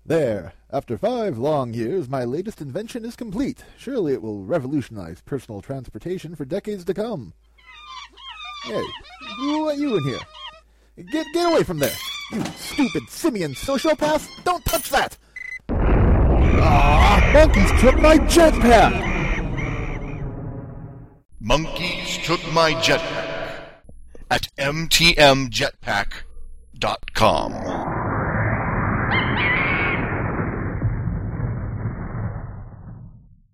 There. After 5 long years, my latest invention is complete. Surely it will revolutionize personal transportation for decades to come. Hey, who let you in here? Get away from there! You stupid simian sociopath! Don't touch that! Ah! Monkeys took my jetpack! Monkeys took my jetpack at mtmjetpack.com.